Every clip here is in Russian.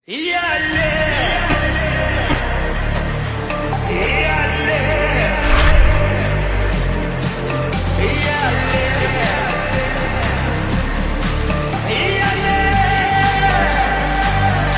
Я лев! Я лев! Я лев! Я лев!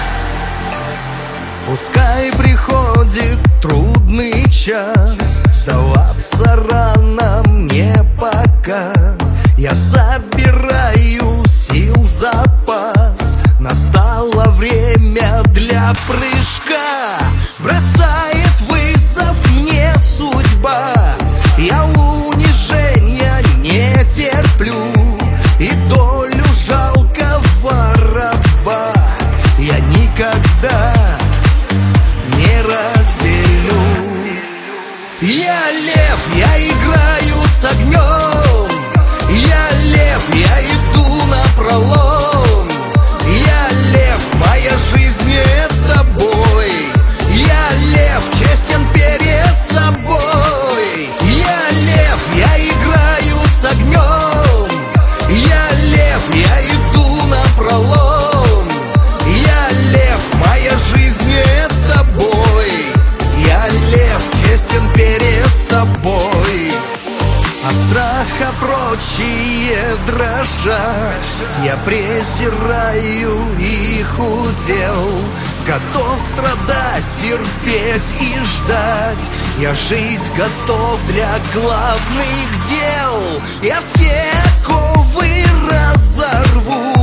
Пускай приходит трудный час, сдаваться рано мне пока. Я собираю сил запас, настало время для прыжка. Бросает вызов мне судьба, я унижения не терплю, и долю жалкого раба я никогда не разделю. Я лев, я играю с огнем, я лев, я иду напролом. Я лев, моя жизнь это бой. Я лев, честен перед собой. Я лев, я играю с огнем. Я лев, я иду напролом. Я лев, моя жизнь это бой. Я лев, честен перед собой. От страха прочие дрожат, я презираю их удел. Готов страдать, терпеть и ждать, я жить готов для главных дел. Я все оковы разорву,